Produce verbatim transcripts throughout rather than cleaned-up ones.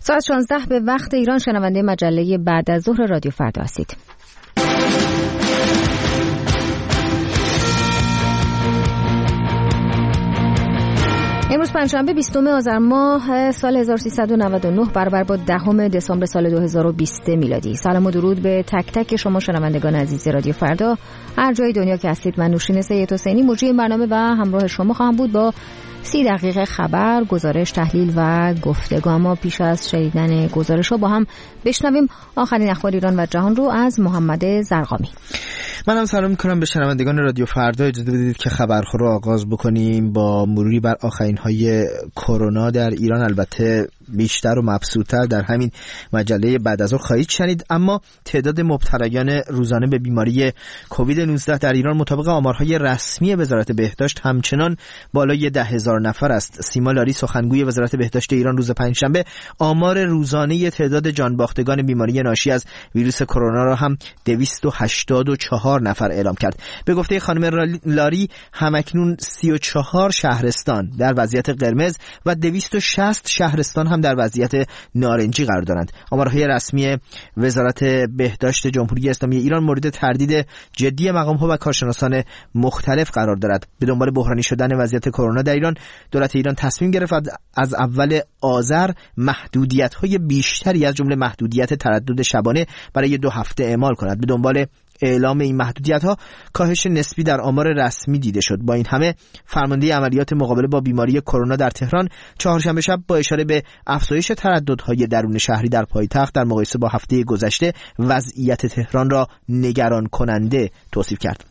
ساعت شانزده به وقت ایران شنونده مجله بعد از ظهر رادیو فردا هستید. امروز پنجشنبه بیستم آذر ماه سال هزار و سیصد و نود و نه برابر با دهم دسامبر سال دو هزار و بیست میلادی. سلام و درود به تک تک شما شنوندگان عزیز رادیو فردا هر جای دنیا که هستید. من نوشین سید حسینی مجری این برنامه و همراه شما خواهم بود با سی دقیقه خبر، گزارش، تحلیل و گفتگو. اما پیش از شنیدن گزارش ها با هم بشنویم آخرین اخبار ایران و جهان رو از محمد زرقامی. من هم سلام میکنم به شنوندگان رادیو فردا. اجازه بدید که خبرخو رو آغاز بکنیم با مروری بر آخرین های کرونا در ایران. البته بیشتر و مبسوط‌تر در همین مجله بعد از ظهر خواهید شنید. اما تعداد مبتلایان روزانه به بیماری کووید نوزده در ایران مطابق آمارهای رسمی وزارت بهداشت همچنان بالای ده هزار نفر است. سیما لاری سخنگوی وزارت بهداشت ایران روز پنجشنبه آمار روزانه تعداد جانباختگان بیماری ناشی از ویروس کرونا را هم دویست و هشتاد و چهار نفر اعلام کرد. به گفته خانم لاری همکنون سی و چهار شهرستان در وضعیت قرمز و دویست و شصت شهرستان هم در وضعیت نارنجی قرار دارند. آمارهای رسمی وزارت بهداشت جمهوری اسلامی ایران مورد تردید جدی مقام‌ها و کارشناسان مختلف قرار دارد. به دنبال بحرانی شدن وضعیت کرونا در ایران، دولت ایران تصمیم گرفت از اول آذر محدودیت‌های بیشتری از جمله محدودیت تردد شبانه برای دو هفته اعمال کند. به دنبال اعلام این محدودیت‌ها کاهش نسبی در آمار رسمی دیده شد. با این همه فرمانده عملیات مقابله با بیماری کرونا در تهران چهارشنبه شب با اشاره به افزایش ترددهای درون شهری در پایتخت در مقایسه با هفته گذشته وضعیت تهران را نگران کننده توصیف کرد.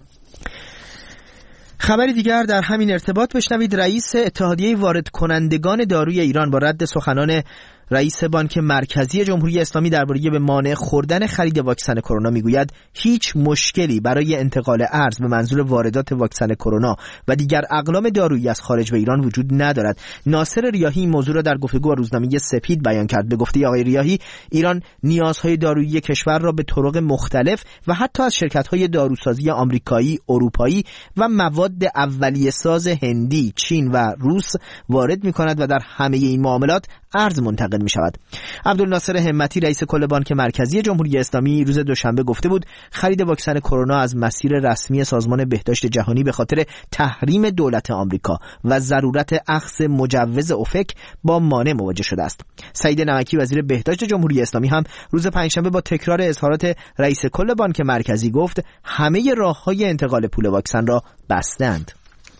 خبری دیگر در همین ارتباط بشنوید. رئیس اتحادیه وارد کنندگان داروی ایران با رد سخنان رئیس بانک مرکزی جمهوری اسلامی درباره به مانع خوردن خرید واکسن کرونا میگوید هیچ مشکلی برای انتقال ارز به منظور واردات واکسن کرونا و دیگر اقلام دارویی از خارج به ایران وجود ندارد. ناصر ریاحی این موضوع را در گفتگو با روزنامه سپید بیان کرد. به گفته آقای ریاحی ایران نیازهای دارویی کشور را به طرق مختلف و حتی از شرکت‌های داروسازی آمریکایی، اروپایی و مواد اولیه ساز هندی، چین و روس وارد می‌کند و در همه این معاملات ارز منتقل می شود. عبدالناصر همتی رئیس کل بانک مرکزی جمهوری اسلامی روز دوشنبه گفته بود خرید واکسن کرونا از مسیر رسمی سازمان بهداشت جهانی به خاطر تحریم دولت آمریکا و ضرورت اخذ مجوز اوپک با مانع مواجه شده است. سعید نمکی وزیر بهداشت جمهوری اسلامی هم روز پنجشنبه با تکرار اظهارات رئیس کل بانک مرکزی گفت همه راه‌های انتقال پول واکسن را بستند.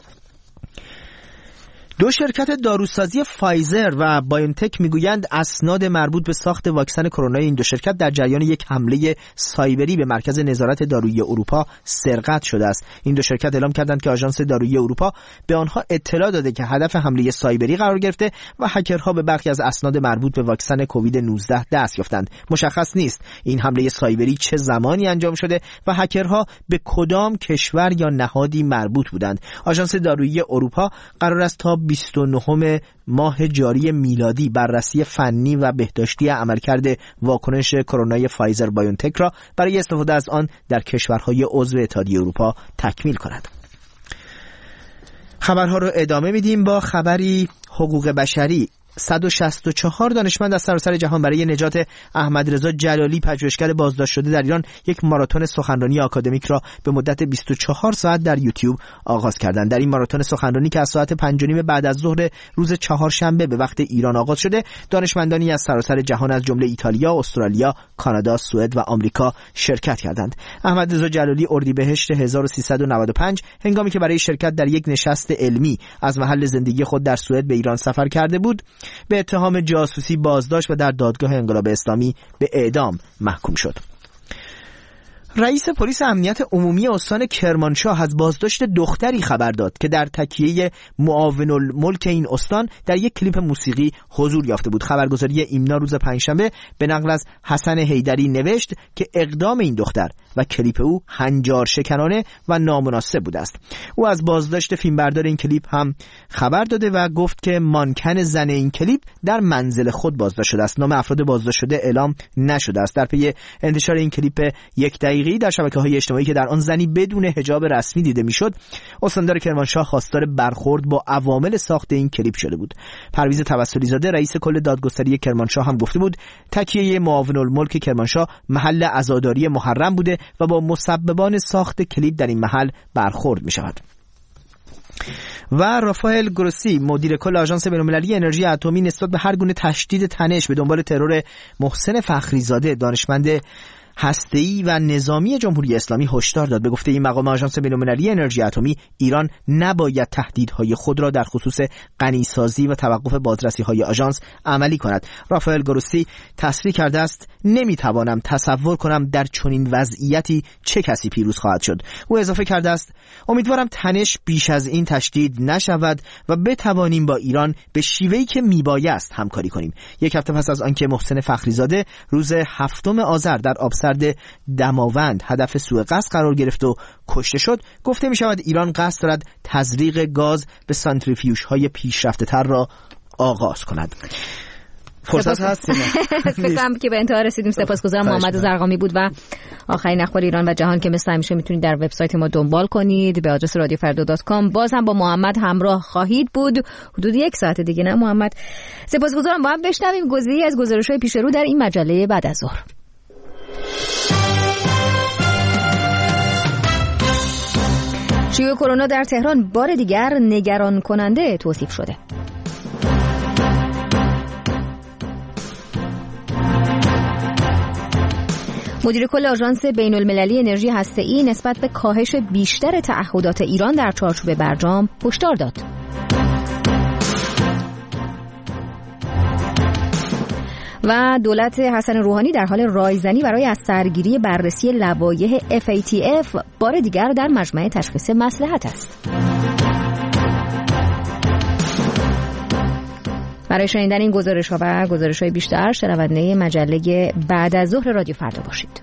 دو شرکت داروسازی فایزر و بایونتک میگویند اسناد مربوط به ساخت واکسن کرونا این دو شرکت در جریان یک حمله سایبری به مرکز نظارت دارویی اروپا سرقت شده است. این دو شرکت اعلام کردند که آژانس دارویی اروپا به آنها اطلاع داده که هدف حمله سایبری قرار گرفته و هکرها به برخی از اسناد مربوط به واکسن کووید نوزده دست یافتند. مشخص نیست این حمله سایبری چه زمانی انجام شده و هکرها به کدام کشور یا نهادی مربوط بودند. آژانس دارویی اروپا قرار است تا بیست و نهم ماه جاری میلادی بررسی فنی و بهداشتی عملکرد واکنش کرونای فایزر بایونتک را برای استفاده از آن در کشورهای عضو اتحادیه اروپا تکمیل کند. خبرها رو ادامه میدیم با خبری حقوق بشری. صد و شصت و چهار دانشمند از سراسر جهان برای نجات احمد رضا جلالی پژوهشگر بازداشت شده در ایران یک ماراتون سخنرانی آکادمیک را به مدت بیست و چهار ساعت در یوتیوب آغاز کردند. در این ماراتون سخنرانی که از ساعت پنج و نیم بعد از ظهر روز چهارشنبه به وقت ایران آغاز شده، دانشمندانی از سراسر جهان از جمله ایتالیا، استرالیا، کانادا، سوئد و آمریکا شرکت کردند. احمد رضا جلالی اردیبهشت هزار و سیصد و نود و پنج هنگامی که برای شرکت در یک نشست علمی از محل زندگی خود در سوئد به ایران سفر کرده بود، به اتهام جاسوسی بازداشت و در دادگاه انقلاب اسلامی به اعدام محکوم شد. رئیس پلیس امنیت عمومی استان کرمانشاه از بازداشت دختری خبر داد که در تکیه معاون الملک این استان در یک کلیپ موسیقی حضور یافته بود. خبرگزاری ایمنا روز پنجشنبه به نقل از حسن حیدری نوشت که اقدام این دختر و کلیپ او هنجار شکنانه و نامناسب بوده است. او از بازداشت فیلمبردار این کلیپ هم خبر داده و گفت که مانکن زن این کلیپ در منزل خود بازداشت شده است. نام افراد بازداشت شده اعلام نشده است. در پی انتشار این کلیپ یک دقیقه دقیقه‌ای در شبکه‌های اجتماعی که در آن زنی بدون حجاب رسمی دیده میشد، استاندار کرمانشاه خواستار برخورد با عوامل ساخت این کلیپ شده بود. پرویز توسلی زاده رئیس کل دادگستری کرمانشاه هم گفته بود تکیه معاون الملک کرمانشاه محل عزاداری محرم بوده و با مسببان ساخت کلیپ در این محل برخورد می شود. و رافائل گروسی مدیر کل آژانس بین‌المللی انرژی اتمی نسبت به هر گونه تشدید تنش به دنبال ترور محسن فخریزاده دانشمند هسته‌ای و نظامی جمهوری اسلامی هشدار داد. به گفته این مقام آژانس بین‌المللی انرژی اتمی، ایران نباید تهدیدهای خود را در خصوص غنیسازی و توقف بازرسی‌های آژانس عملی کند. رافائل گروسی تصریح کرده است نمی‌توانم تصور کنم در چنین وضعیتی چه کسی پیروز خواهد شد. او اضافه کرده است امیدوارم تنش بیش از این تشدید نشود و بتوانیم با ایران به شیوهی که میبایست همکاری کنیم. یک هفته پس از آنکه محسن فخریزاده روز هفتم آذر در آبسرد دماوند هدف سوء قصد قرار گرفت و کشته شد، گفته می شود ایران قصد دارد تزریق گاز به سانتریفیوژهای پیشرفته تر را آغاز کند. فرصت هست؟ فکرم که به انتها رسیدیم. سپاسگزارم. محمد زرقامی بود و آخرین اخبار ایران و جهان که مثل همیشه میتونید در وبسایت ما دنبال کنید به آدرس رادیو فردا دات کام. باز هم با محمد همراه خواهید بود حدود یک ساعت دیگه. نه محمد؟ سپاسگزارم. با هم بشنویم گزارشی از گزارش‌های پیش رو در این مجله بعد از ظهر. شیوع کرونا در تهران بار دیگر نگران کننده توصیف شده. مدیر کل آژانس بین‌المللی انرژی هسته‌ای نسبت به کاهش بیشتر تعهدات ایران در چارچوب برجام هشدار داد. و دولت حسن روحانی در حال رایزنی برای از سرگیری بررسی لوایح اف ای تی اف بار دیگر در مجمع تشخیص مصلحت است. برای شنیدن این گزارش‌ها و گزارش‌های بیشتر شنونده مجله بعد از ظهر رادیو فردا باشید.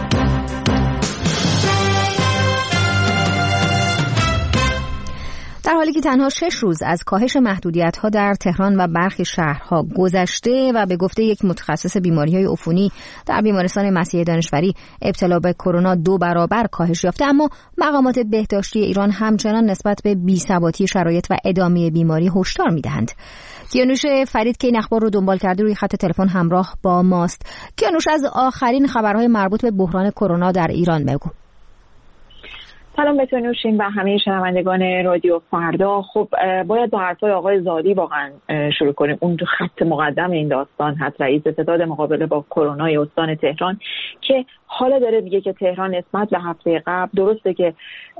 در حالی که تنها شش روز از کاهش محدودیت‌ها در تهران و برخی شهرها گذشته و به گفته یک متخصص بیماری‌های عفونی در بیمارستان مسیح دانشوری ابتلا به کرونا دو برابر کاهش یافته، اما مقامات بهداشتی ایران همچنان نسبت به بی‌ثباتی شرایط و ادامه بیماری هشدار می‌دهند. کیانوش فرید که این اخبار رو دنبال کرده روی خط تلفن همراه با ماست. کیانوش، از آخرین خبرهای مربوط به بحران کرونا در ایران بگو. سلام به تو نوشین و همه شنوندگان رادیو فردا. خب باید با حرفای آقای زالی واقعا شروع کنیم. اون تو خط مقدم این داستان هست رئیس ستاد مقابله با کرونا استان تهران که حالا داره میگه که تهران نسبت به هفته قبل درسته که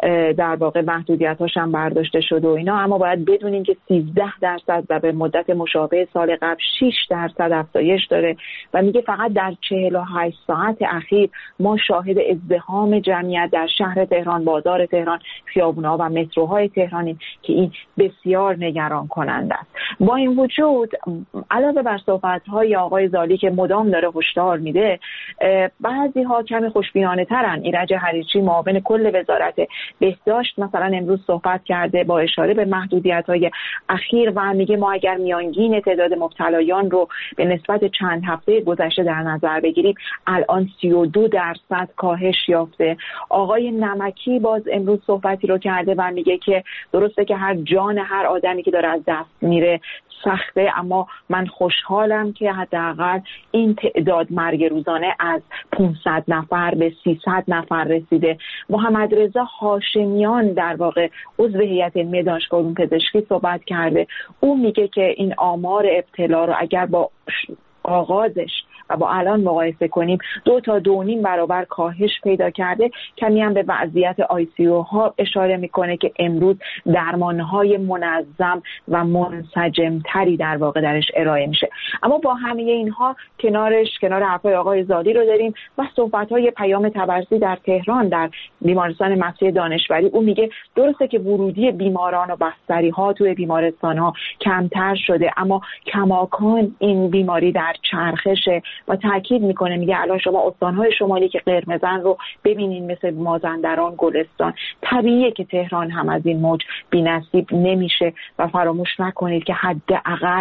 در واقع محدودیت‌هاش هم برداشته شده و اینا، اما باید بدونیم که سیزده درصد و به مدت مشابه سال قبل شش درصد افزایش داره و میگه فقط در چهل و هشت ساعت اخیر ما شاهد ازدحام جمعیت در شهر تهران، بازار تهران، خیابون‌ها و متروهای تهرانیم که این بسیار نگران کننده است. با این وجود علاوه بر صحبت‌های آقای زالی که مدام داره هشدار میده، بعضی‌ها کمی خوشبینانه ترن. ایرج حریچی معاون کل وزارت بهداشت مثلا امروز صحبت کرده با اشاره به محدودیت‌های اخیر و میگه ما اگر میانگین تعداد مبتلایان رو به نسبت چند هفته گذشته در نظر بگیریم الان سی و دو درصد کاهش یافته. آقای نمکی باز امروز صحبتی رو کرده و میگه که درسته که هر جان هر آدمی که داره از دست میره سخته، اما من خوشحالم که حداقل این تعداد مرگ روزانه از پانصد نفر به سیصد نفر رسیده. محمد رضا هاشمیان در واقع عضو هیئت علمی دانشگاه علوم پزشکی صحبت کرده. او میگه که این آمار ابتلا رو اگر با آغازش و با الان مقایسه کنیم دو تا دو نیم برابر کاهش پیدا کرده. کمی هم به وضعیت آی سی یو ها اشاره میکنه که امروز درمانهای منظم و منسجم تری در واقع درش ارائه میشه. اما با همه اینها کنارش کنار حرفای آقای زالی رو داریم و صحبت‌های پیام طبرسی در تهران در بیمارستان مسیح دانشوری. او میگه درسته که ورودی بیماران و بستری ها توی بیمارستان ها کمتر شده، اما کماکان این بیماری در چرخشه و تاکید میکنه، میگه الان شما استانهای شمالی که قرمزن رو ببینین مثل مازندران، گلستان، طبیعیه که تهران هم از این موج بی‌نصیب نمیشه و فراموش نکنید که حداقل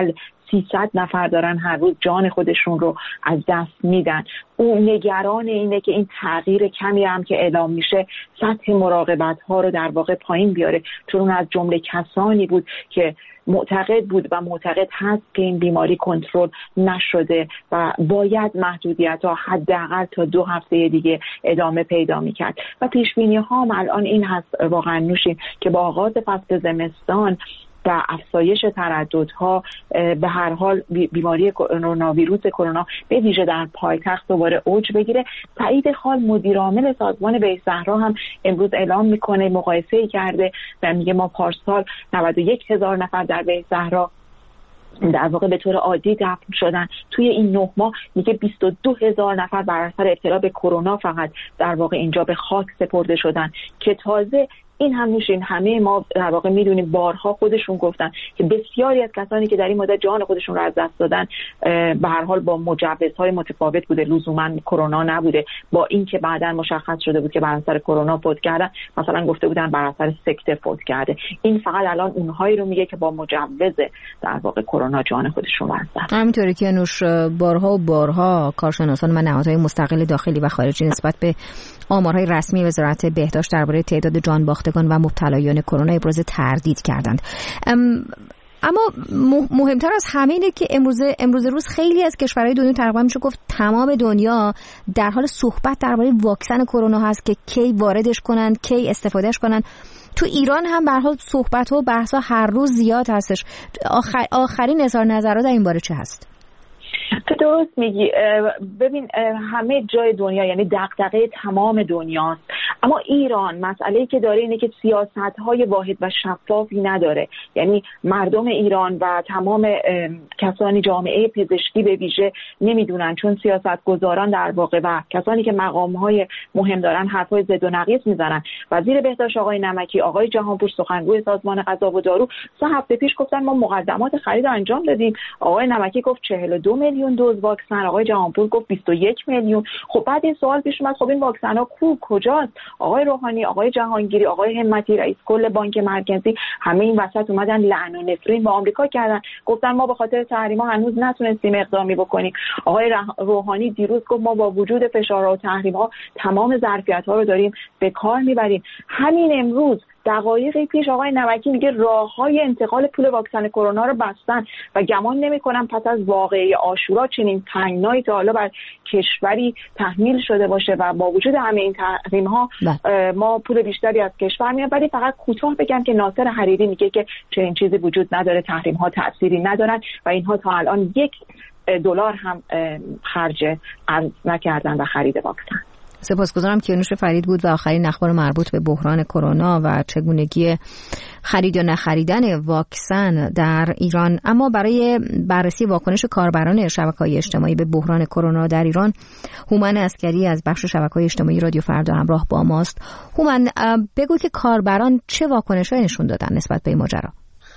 سیصد نفر دارن هر روز جان خودشون رو از دست میدن. اون نگران اینه که این تغییر کمی هم که اعلام میشه سطح مراقبت ها رو در واقع پایین بیاره، چون اون از جمله کسانی بود که معتقد بود و معتقد هست که این بیماری کنترل نشده و باید محدودیت ها حداقل تا دو هفته دیگه ادامه پیدا میکرد. و پیش بینی ها هم الان این هست واقعا نوشین که با آغاز فصل زمستان و افزایش ترددها به هر حال بیماری کرونا ویروس کرونا به ویژه در پایتخت دوباره اوج بگیره. سعید خال مدیر عامل سازمان بی‌صحرا هم امروز اعلام میکنه، مقایسه کرده و میگه ما پارسال نود و یک هزار نفر در بی‌صحرا در واقع به طور عادی دفن شدن، توی این نه ماه میگه بیست و دو هزار نفر بر اثر ابتلا به کرونا فقط در واقع اینجا به خاک سپرده شدن که تازه این هم نوشین همه ما در واقع میدونیم بارها خودشون گفتن که بسیاری از کسانی که در این مدت جان خودشون رو از دست دادن به هر حال با مجوزهای متفاوت بوده، لزوما کرونا نبوده، با اینکه بعداً مشخص شده بود که بر اثر کرونا فوت کردن، مثلا گفته بودن بر اثر سکته فوت کرده. این فقط الان اونهایی رو میگه که با مجوز در واقع کرونا جان خودشون رو از دست. همینطوری که نوش بارها و بارها کارشناسان و نهادهای مستقل داخلی و خارجی نسبت به آمارهای رسمی وزارت بهداشت درباره تعداد جان باختگان و مبتلایان کرونا ابراز تردید کردند. اما مهمتر از همه اینه که امروز امروز روز خیلی از کشورهای دنیا تقریبا میشه گفت تمام دنیا در حال صحبت درباره واکسن کرونا هست که کی واردش کنن، کی استفادهش کنن. تو ایران هم به هر حال صحبت و بحث هر روز زیاد هستش. آخر آخرین اظهار نظرات در این باره چه هست؟ تو درست میگی. ببین همه جای دنیا یعنی دغدغه تمام دنیاست، اما ایران مسئله‌ای که داره اینه که سیاست‌های واحد و شفافی نداره. یعنی مردم ایران و تمام کسانی جامعه پزشکی به ویژه نمیدونن، چون سیاستگزاران در واقع و کسانی که مقام‌های مهم دارن حرفای ضد و نقیض میزنن. وزیر بهداشت آقای نمکی، آقای جهانپور سخنگوی سازمان غذا و دارو سه هفته پیش گفتن ما مقدمات خرید انجام دادیم. آقای نمکی گفت چهل و دو میلیون دوز واکسن، آقای جهانپور گفت بیست و یک میلیون. خب بعد این سوال پیش اومد خب این واکسن ها کو کجاست؟ آقای روحانی، آقای جهانگیری، آقای همتی رئیس کل بانک مرکزی همه این وسط اومدن لعن و نفرین به آمریکا کردن، گفتن ما به خاطر تحریم‌ها هنوز نتونستیم اقدامی بکنیم. آقای روحانی دیروز گفت ما با وجود فشارها و تحریم‌ها تمام ظرفیت‌ها رو داریم به کار میبریم. همین امروز دقایقی پیش آقای نمکی میگه راه‌های انتقال پول واکسن کرونا رو بستن و گمان نمی‌کنم پس از واقعه عاشورا چنین تنگنایی تا حالا بر کشوری تحمیل شده باشه و با وجود همه این تحریم‌ها ما پول بیشتری از کشور میاد. ولی فقط کوتاه بگم که ناصر حریری میگه که چنین چیزی وجود نداره، تحریم‌ها تأثیری ندارن و اینها تا الان یک دلار هم خرج ارز نکردن و خرید واکسن. سپاسگزارم. کیانوش فرید بود و آخرین اخبار مربوط به بحران کرونا و چگونگی خرید یا نخریدن واکسن در ایران. اما برای بررسی واکنش کاربران شبکه‌های اجتماعی به بحران کرونا در ایران، هومن عسکری از بخش شبکه‌های اجتماعی رادیو فردا همراه با ماست. هومن، بگو که کاربران چه واکنش‌هایی نشون دادن نسبت به این ماجرا؟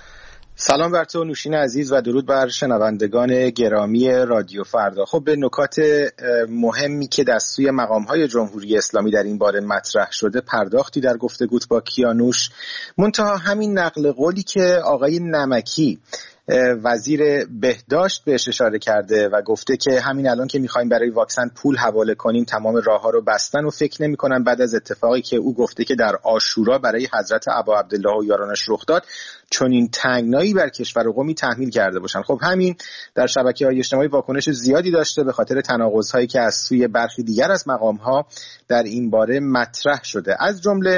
سلام بر تو نوشین عزیز و درود بر شنوندگان گرامی رادیو فردا. خب به نکات مهمی که از سوی مقام‌های جمهوری اسلامی در این باره مطرح شده پرداختی در گفتگوت با کیانوش. منتها همین نقل قولی که آقای نمکی وزیر بهداشت بهش اشاره کرده و گفته که همین الان که میخوایم برای واکسن پول حواله کنیم تمام راه‌ها رو بستن و فکر نمی‌کنن بعد از اتفاقی که او گفته که در عاشورا برای حضرت ابا عبدالله و یارانش رخ داد چون این تنگنایی بر کشور و قومی تحمیل کرده باشن. خب همین در شبکه‌های اجتماعی واکنش زیادی داشته به خاطر تناقض‌هایی که از سوی برخی دیگر از مقام‌ها در این باره مطرح شده. از جمله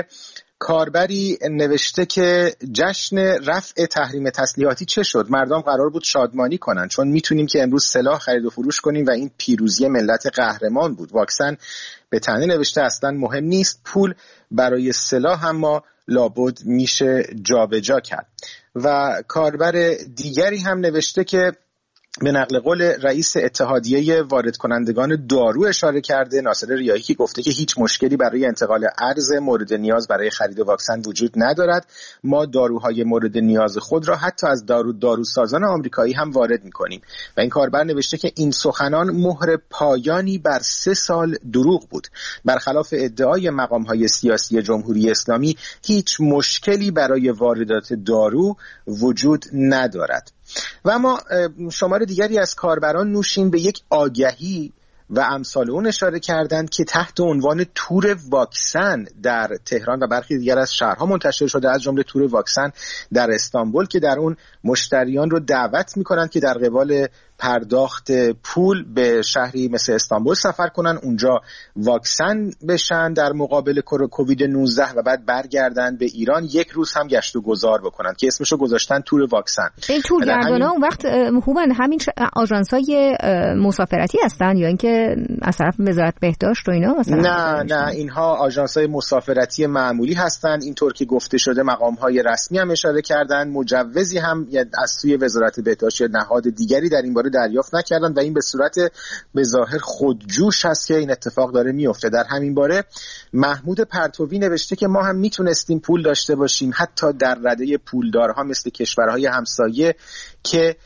کاربری نوشته که جشن رفع تحریم تسلیحاتی چه شد؟ مردم قرار بود شادمانی کنن چون میتونیم که امروز سلاح خرید و فروش کنیم و این پیروزی ملت قهرمان بود. واکسن به تنه نوشته اصلا مهم نیست، پول برای سلاح هم ما لابد میشه جابجا کرد. و کاربر دیگری هم نوشته که به نقل قول رئیس اتحادیه وارد کنندگان دارو اشاره کرده، ناصر ریاحی، که گفته که هیچ مشکلی برای انتقال ارز مورد نیاز برای خرید واکسن وجود ندارد. ما داروهای مورد نیاز خود را حتی از دارو داروسازان آمریکایی هم وارد می‌کنیم. و این کاربر نوشته که این سخنان مهر پایانی بر سه سال دروغ بود. برخلاف ادعای مقام‌های سیاسی جمهوری اسلامی هیچ مشکلی برای واردات دارو وجود ندارد. و اما شمار دیگری از کاربران نوشین به یک آگهی و امثال اون اشاره کردند که تحت عنوان تور واکسن در تهران و برخی دیگر از شهرها منتشر شده، از جمله تور واکسن در استانبول که در اون مشتریان رو دعوت می‌کنند که در قبال پرداخت پول به شهری مثل استانبول سفر کنن، اونجا واکسن بشن در مقابل کووید نوزده و بعد برگردن به ایران، یک روز هم گشت و گذار بکنن که اسمشو گذاشتن تور واکسن. این تورگردانا اون وقت هومن همین آژانس‌های مسافرتی هستن یا اینکه از طرف وزارت بهداشت و اینا مثلا؟ نه نه اینها آژانس‌های مسافرتی معمولی هستند. اینطور که گفته شده مقام‌های رسمی هم اشاره کردن، مجوزی هم از سوی وزارت بهداشت یا نهاد دیگری در این باره دریافت نکردن و این به صورت به ظاهر خودجوش هست که این اتفاق داره میفته. در همین باره محمود پرتوی نوشته که ما هم میتونستیم پول داشته باشیم حتی در رده پولدارها مثل کشورهای همسایه که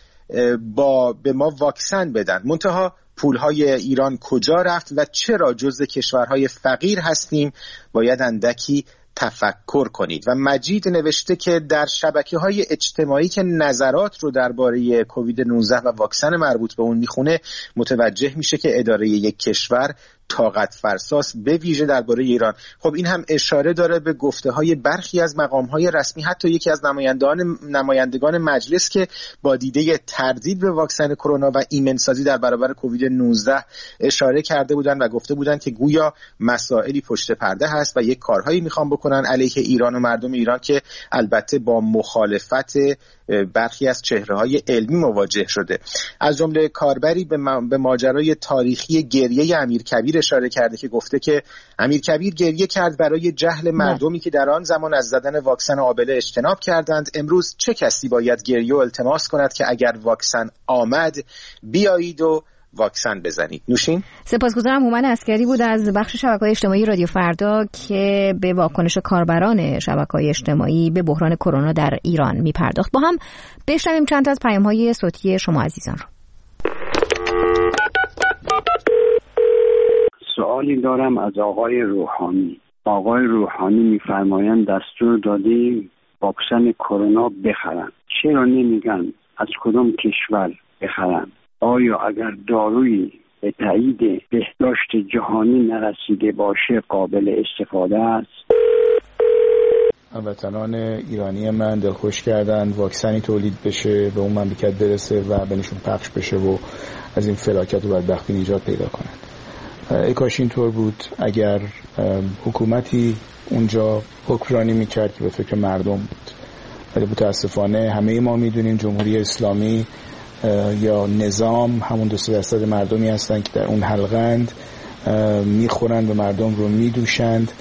با به ما واکسن بدن، منتها پولهای ایران کجا رفت و چرا جزو کشورهای فقیر هستیم؟ باید اندکی تفکر کنید. و مجید نوشته که در شبکه‌های اجتماعی که نظرات رو درباره کووید نوزده و واکسن مربوط به اون میخونه متوجه میشه که اداره یک کشور طاقت فرساس به ویژه درباره ایران. خب این هم اشاره داره به گفته‌های برخی از مقام‌های رسمی، حتی یکی از نمایندگان نمایندگان مجلس که با دیده تردید به واکسن کرونا و ایمنسازی در برابر کووید نوزده اشاره کرده بودند و گفته بودند که گویا مسائلی پشت پرده هست و یک کارهایی میخوان بکنن علیه ایران و مردم ایران که البته با مخالفت برخی از چهره‌های علمی مواجه شده. از جمله کاربری به, م... به ماجرای تاریخی گریه امیرکبیر اشاره کرده که گفته که امیرکبیر گریه کرد برای جهل مردمی که در آن زمان از زدن واکسن آبله اجتناب کردند. امروز چه کسی باید گریه و التماس کند که اگر واکسن آمد بیایید و واکسن بزنید؟ نوشین. سپاسگزارم. هومن عسکری بود از بخش شبکه‌های اجتماعی رادیو فردا که به واکنش کاربران شبکه‌های اجتماعی به بحران کرونا در ایران می‌پرداخت. با هم بشنویم چند تا از پیام‌های صوتی شما عزیزان رو. سوالی دارم از آقای روحانی. آقای روحانی می‌فرمایند دستور دادی واکسن کرونا بخرن. چرا نمیگن از کدام کشور بخرن؟ آیا اگر دارویی به تایید بهداشت جهانی نرسیده باشه قابل استفاده است؟ هموطنان ایرانی من دلخوش کردن واکسنی تولید بشه، به اون مملکت برسه و بینشون پخش بشه و از این فلاکت و بدبختی نجات پیدا کنن. ای کاش اینطور بود. اگر حکومتی اونجا حکمرانی میکرد که به فکر مردم بود، ولی متاسفانه همه ما میدونیم جمهوری اسلامی یا نظام همون دو سه درصد مردمی هستن که در اون حلقند، میخورند و مردم رو میدوشند.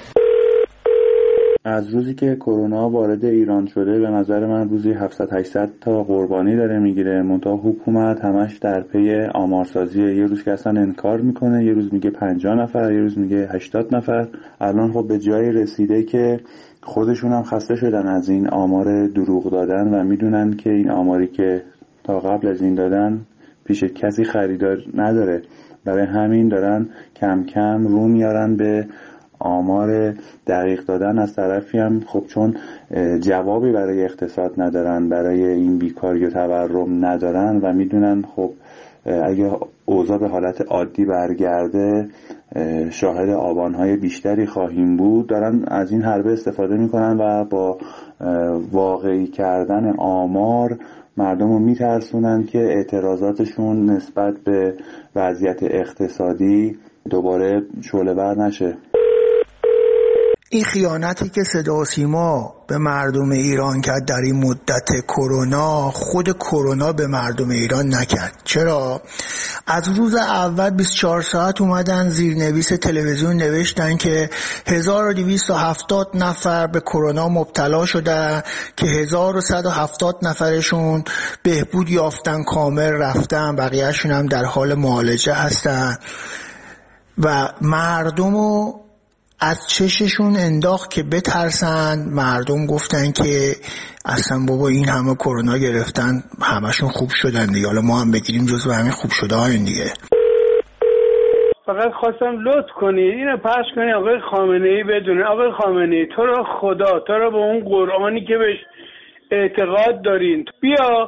از روزی که کرونا وارد ایران شده به نظر من روزی هفتصد هشتصد تا قربانی داره میگیره، منتها حکومت همش در پی آمارسازیه. یه روز که اصلا انکار میکنه، یه روز میگه پنجاه نفر، یه روز میگه هشتاد نفر. الان خب به جایی رسیده که خودشون هم خسته شدن از این آمار دروغ دادن و میدونن که این آماری که تا قبل از این دادن پیش کسی خریدار نداره. برای همین دارن کم کم رو میارن به آمار دقیق دادن. از طرفی هم خب چون جوابی برای اقتصاد ندارن، برای این بیکاری و تورم ندارن و میدونن خب اگه اوضاع به حالت عادی برگرده شاهد آبانهای بیشتری خواهیم بود، دارن از این حربه استفاده میکنن و با واقعی کردن آمار مردم رو میترسونن که اعتراضاتشون نسبت به وضعیت اقتصادی دوباره شعله‌ور نشه. این خیانتی که صدا و سیما به مردم ایران کرد در این مدت کرونا، خود کرونا به مردم ایران نکرد. چرا؟ از روز اول بیست و چهار ساعت اومدن زیرنویس تلویزیون نوشتن که هزار و دویست و هفتاد نفر به کرونا مبتلا شدن که هزار و صد و هفتاد نفرشون بهبود یافتن، کامل رفتن، بقیهشون هم در حال معالجه هستن و مردمو از چششون انداخت که بترسن. مردم گفتن که اصلا بابا این همه کرونا گرفتن همشون خوب شدن دیگه، حالا ما هم بگیریم جزو همین خوب شده ها این دیگه. فقط خواستم لطف کنید اینو پخش کنید آقای خامنه‌ای بدونه. آقای خامنه‌ای تو را خدا، تو را به اون قرآنی که بهش اعتقاد دارین، بیا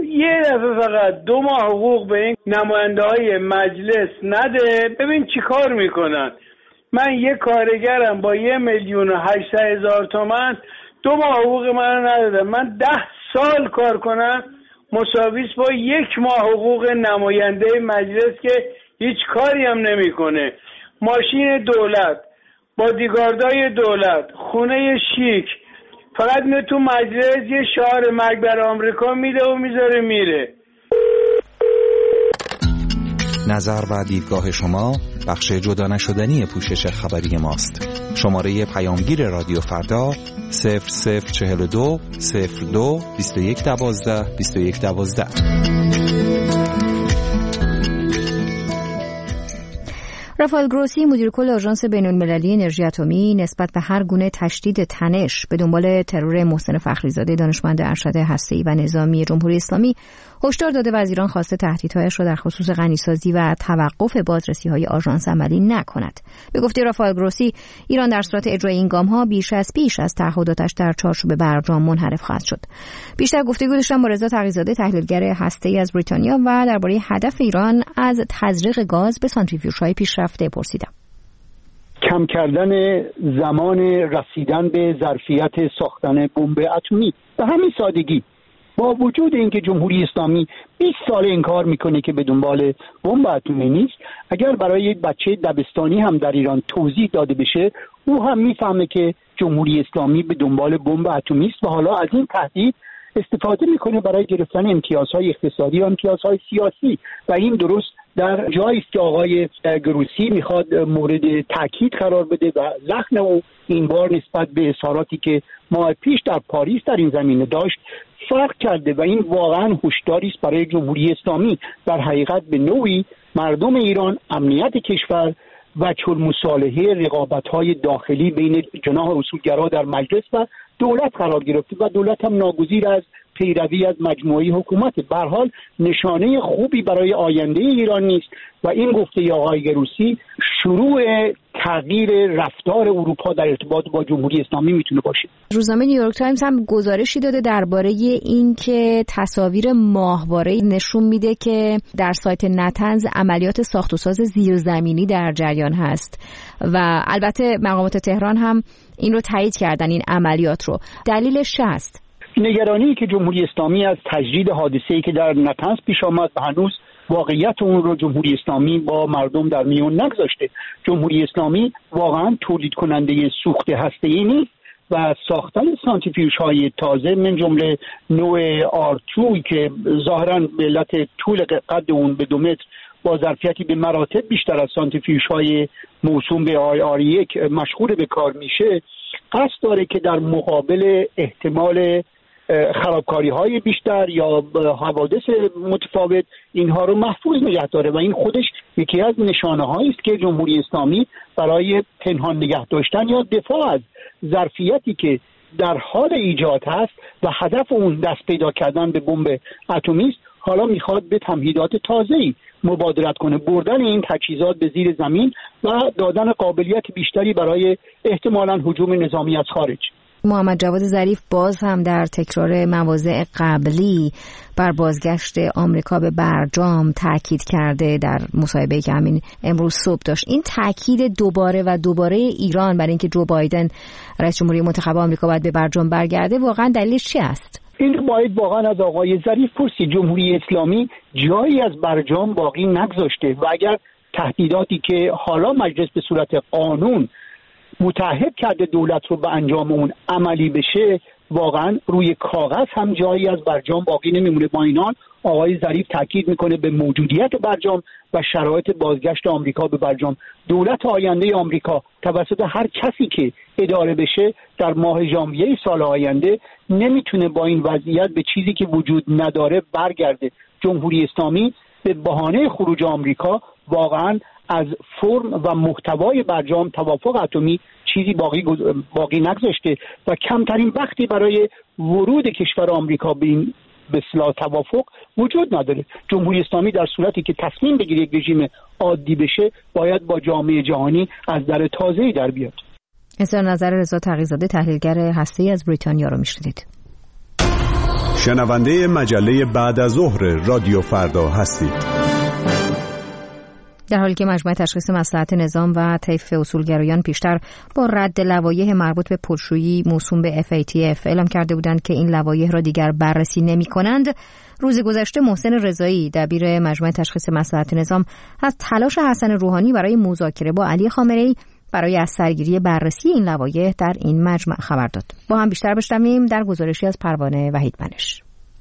یه دفعه فقط دو ماه حقوق به این نماینده های مجلس نده، ببین چی کار میکنن. من یه کارگرم با یه میلیون و هشتصد هزار تومن، دو ماه حقوق من ندادم. من ده سال کار کنم مساویس با یک ماه حقوق نماینده مجلس که هیچ کاری هم نمیکنه. ماشین دولت، بادیگاردای دولت، خونه شیک، فقط میره تو مجلس یه شعار مرگ بر آمریکا میده و میذاره میره. نظر و دیدگاه شما بخش جدا نشدنی پوشش خبری ماست. شماره پیامگیر رادیو فردا صفر صفر چهل و دو صفر دو بیست و یک دوازده بیست و یک دوازده. رافائل گروسی مدیر کل آژانس بین‌المللی انرژی اتمی نسبت به هر گونه تشدید تنش به دنبال ترور محسن فخریزاده دانشمند ارشد هسته‌ای و نظامی جمهوری اسلامی هشدار داده و از ایران خواسته تهدیدهایش را در خصوص غنیسازی و توقف بازرسی‌های آژانس عملی نکند. به گفته رافائل گروسی، ایران در صورت اجرای این گام‌ها بیش از پیش از تعهداتش در چارچوب برجام منحرف خواهد شد. بیشتر گفتگو داشتم با رضا تقی‌زاده تحلیلگر هسته‌ای از بریتانیا و درباره هدف ایران از تزریق گاز به سانتریفیوژهای پیشرفته پرسیدم. کم کردن زمان رسیدن به ظرفیت ساختن بمب اتمی. به همین سادگی، با وجود اینکه جمهوری اسلامی بیست سال این کار میکنه که به دنبال بمب اتمی نیست، اگر برای یک بچه دبستانی هم در ایران توضیح داده بشه، او هم میفهمه که جمهوری اسلامی به دنبال بمب اتمی است و حالا از این تهدید استفاده میکنه برای گرفتن امتیازهای اقتصادی و امتیازهای سیاسی. و این درست در جایی است که آقای گروسی میخواد مورد تاکید قرار بده و لحن او این بار نسبت به اظهاراتی که ماه پیش در پاریس در این زمینه داشت فرق کرده و این واقعا هشداری است برای جمهوری اسلامی. در حقیقت به نوعی مردم ایران، امنیت کشور و چون مصالحه رقابت‌های داخلی بین جناح اصولگرا در مجلس و دولت قرار گرفته و دولت هم ناگزیر از پیروی از مجموعه حکومت. به هر حال نشانه خوبی برای آینده ایران نیست و این گفته آقای گروسی شروع تغییر رفتار اروپا در ارتباط با جمهوری اسلامی میتونه باشه. روزنامه نیویورک تایمز هم گزارشی داده درباره اینکه تصاویر ماهواره نشون میده که در سایت نتنز عملیات ساخت و ساز زیرزمینی در جریان هست و البته مقامات تهران هم این رو تایید کردن، این عملیات رو. دلیلش چه است؟ نگرانی که جمهوری اسلامی از تجدید حادثه‌ای که در نتنز پیش آمد و هنوز واقعیت اون رو جمهوری اسلامی با مردم در میون نگذاشته. جمهوری اسلامی واقعا تولید کننده سوخت هسته‌ای نیست و ساختن سانتریفیوژهای تازه من جمله نوع آر دو که ظاهراً به علت طول قد اون به دو متر با ظرفیتی به مراتب بیشتر از سانتریفیوژهای موسوم به آی آر یک مشغول به کار میشه، قصد داره که در مقابل احتمال خرابکاری های بیشتر یا حوادث متفاوت اینها رو محفوظ نگه داره و این خودش یکی از نشانه هایی است که جمهوری اسلامی برای پنهان نگه داشتن یا دفاع از ظرفیتی که در حال ایجاد هست و هدف اون دست پیدا کردن به بمب اتمی است، حالا میخواد به تمهیدات تازه‌ای مبادرت کنه، بردن این تجهیزات به زیر زمین و دادن قابلیت بیشتری برای احتمالاً هجوم نظامی از خارج. محمد جواد ظریف باز هم در تکرار مواضع قبلی بر بازگشت آمریکا به برجام تاکید کرده در مصاحبه‌ای که همین امروز صبح داشت. این تاکید دوباره و دوباره ایران برای اینکه جو بایدن رئیس جمهوری منتخب آمریکا باید به برجام برگرده واقعا دلیلش چی است؟ این باید واقعا از آقای ظریف پرسید. جمهوری اسلامی جایی از برجام باقی نگذاشته و اگر تهدیداتی که حالا مجلس به صورت قانون متعهد کرده دولت رو به انجام اون عملی بشه، واقعا روی کاغذ هم جایی از برجام باقی نمیمونه. با این حال آقای ظریف تاکید میکنه به موجودیت برجام و شرایط بازگشت آمریکا به برجام. دولت آینده آمریکا توسط هر کسی که اداره بشه در ماه ژانویه سال آینده نمیتونه با این وضعیت به چیزی که وجود نداره برگرده. جمهوری اسلامی به بهانه خروج آمریکا واقعا از فرم و محتوای برجام توافق اتمی چیزی باقی باقی نگذاشته و کمترین وقتی برای ورود کشور آمریکا به این به اصطلاح توافق وجود نداره. جمهوری اسلامی در صورتی که تصمیم بگیره یک رژیم عادی بشه باید با جامعه جهانی از در تازه‌ای در بیاد. اظهار نظر رضا تقی‌زاده تحلیلگر هسته‌ای از بریتانیا رو میشنیدید. شنونده مجله بعد از ظهر رادیو فردا هستید. در حالی که مجمع تشخیص مصلحت نظام و طیف اصولگرایان پیشتر با رد لوایح مربوط به پولشویی موسوم به اف ای تی اف اعلام کرده بودند که این لوایح را دیگر بررسی نمی کنند، روز گذشته محسن رضایی دبیر مجمع تشخیص مصلحت نظام از تلاش حسن روحانی برای مذاکره با علی خامنه‌ای برای از سرگیری بررسی این لوایح در این مجمع خبر داد. با هم بیشتر بشنویم در گزارشی از پروانه وحیدمنش.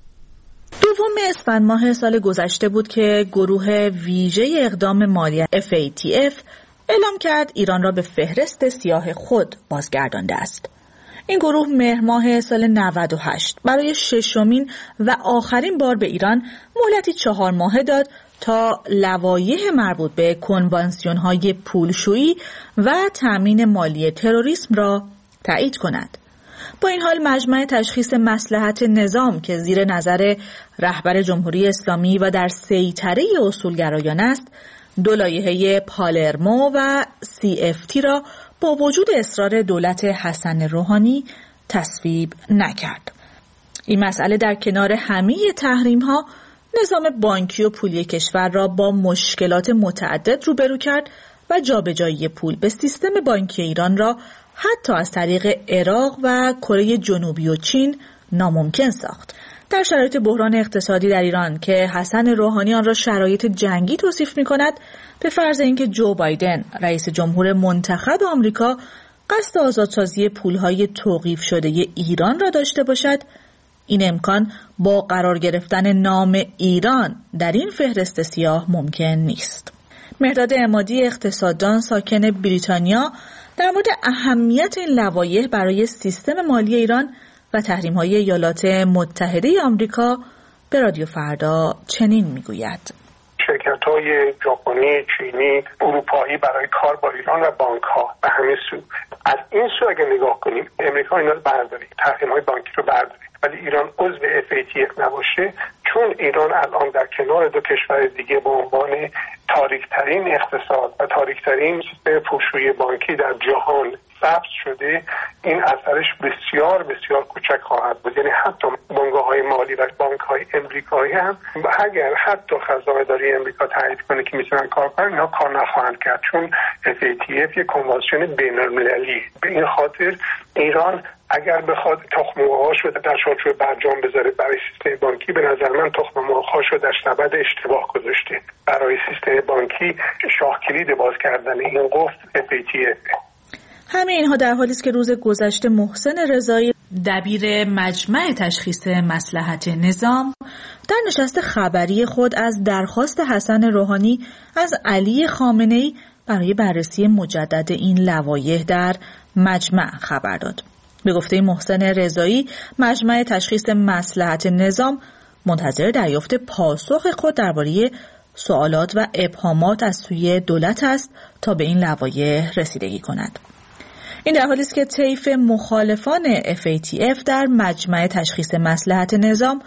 دوم اسفند ماه سال گذشته بود که گروه ویژه اقدام مالی اف ای تی اف اعلام کرد ایران را به فهرست سیاه خود بازگردانده است. این گروه مهر ماه سال نود و هشت برای ششمین و آخرین بار به ایران مهلتی چهار ماهه داد تا لوایح مربوط به کنوانسیون‌های پولشویی و تامین مالی تروریسم را تایید کند. با این حال مجمع تشخیص مصلحت نظام که زیر نظر رهبر جمهوری اسلامی و در سیطره اصولگرایان است، دو لایحه پالرمو و سی اف تی را با وجود اصرار دولت حسن روحانی تصویب نکرد. این مسئله در کنار همه تحریم‌ها نظام بانکی و پولی کشور را با مشکلات متعدد روبرو کرد و جابجایی پول به سیستم بانکی ایران را حتی از طریق عراق و کره جنوبی و چین ناممکن ساخت. در شرایط بحران اقتصادی در ایران که حسن روحانی آن را شرایط جنگی توصیف می‌کند، به فرض اینکه جو بایدن رئیس جمهور منتخب آمریکا قصد آزادسازی پول‌های توقیف شده ایران را داشته باشد، این امکان با قرار گرفتن نام ایران در این فهرست سیاه ممکن نیست. مهرداد عمادی اقتصاددان ساکن بریتانیا در مورد اهمیت این لوایح برای سیستم مالی ایران و تحریم‌های ایالات متحده آمریکا به رادیو فردا چنین میگوید: شرکت‌های ژاپنی، چینی، اروپایی برای کار با ایران و بانک‌ها به همین سو. از این سو اگه نگاه کنیم، امریکا اینا رو برداره، تحریم‌های بانکی رو برداره، ولی ایران عضو اف ای تی اف نباشه، چون ایران الان در کنار دو کشور دیگه به عنوان تاریک‌ترین اقتصاد و تاریک‌ترین سیستم پولشویی بانکی در جهان ثبت شده، این اثرش بسیار بسیار کوچک خواهد بود. یعنی حتی بنگاه‌های مالی و بانک‌های امریکایی هم اگر حتی خزانه‌داری امریکا تایید کنه که میتونن کار کنن، اینا کار نخواهند کرد، چون اف ای تی اف یک کنوانسیون بین‌المللی. به این خاطر ایران اگر بخواد تخم مرغ‌هاش رو در چارچوب برجام بذاره برای سیستم بانکی، به نظر من تخم مرغ‌هاش رو در سبد اشتباه گذاشته. برای سیستم بانکی شاه کلید باز کردن این قفل اف ای تی اف. همه اینها در حالی است که روز گذشته محسن رضایی دبیر مجمع تشخیص مصلحت نظام در نشست خبری خود از درخواست حسن روحانی از علی خامنه‌ای برای بررسی مجدد این لوایح در مجمع خبر داد. به گفته محسن رضایی، مجمع تشخیص مصلحت نظام منتظر دریافت پاسخ خود درباره سوالات و ابهامات از سوی دولت است تا به این لوایح رسیدگی کند. این در حالی است که طیف مخالفان اف ای تی اف در مجمع تشخیص مصلحت نظام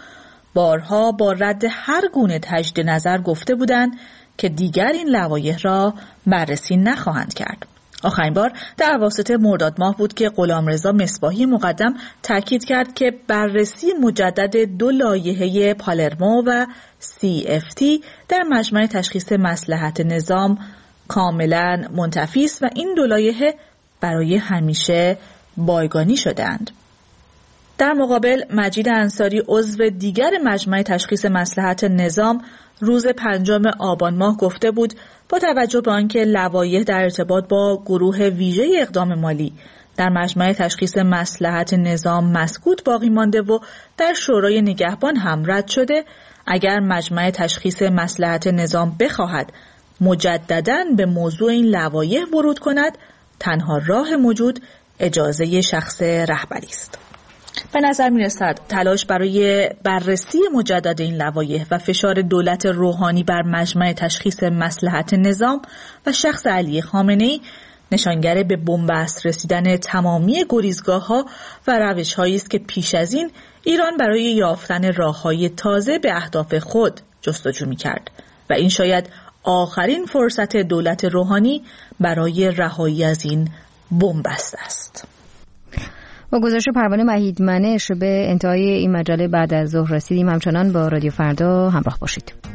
بارها با رد هر گونه تجدید نظر گفته بودند که دیگر این لوایح را بررسی نخواهند کرد. آخرین بار در اواسط مرداد ماه بود که غلامرضا مصباحی مقدم تاکید کرد که بررسی مجدد دو لایحه پالرمو و سی اف تی در مجمع تشخیص مصلحت نظام کاملا منتفی است و این دو لایحه برای همیشه بایگانی شدند. در مقابل مجید انصاری عضو دیگر مجمع تشخیص مصلحت نظام روز پنجم آبان ماه گفته بود با توجه به آنکه لوایح در ارتباط با گروه ویژه اقدام مالی در مجمع تشخیص مصلحت نظام مسکوت باقی مانده و در شورای نگهبان هم رد شده، اگر مجمع تشخیص مصلحت نظام بخواهد مجدداً به موضوع این لوایح ورود کند، تنها راه موجود اجازه شخص رهبری است. به نظر می رسد تلاش برای بررسی مجدد این لوایح و فشار دولت روحانی بر مجمع تشخیص مصلحت نظام و شخص علی خامنه‌ای نشانگر به بنبست رسیدن تمامی گریزگاه‌ها و روش‌هایی است که پیش از این ایران برای یافتن راه‌های تازه به اهداف خود جستجو می‌کرد و این شاید آخرین فرصت دولت روحانی برای رهایی از این بنبست است. با گزارش پروانه وحید منش به انتهای این مجله بعد از ظهر رسیدیم. همچنان با رادیو فردا همراه باشید.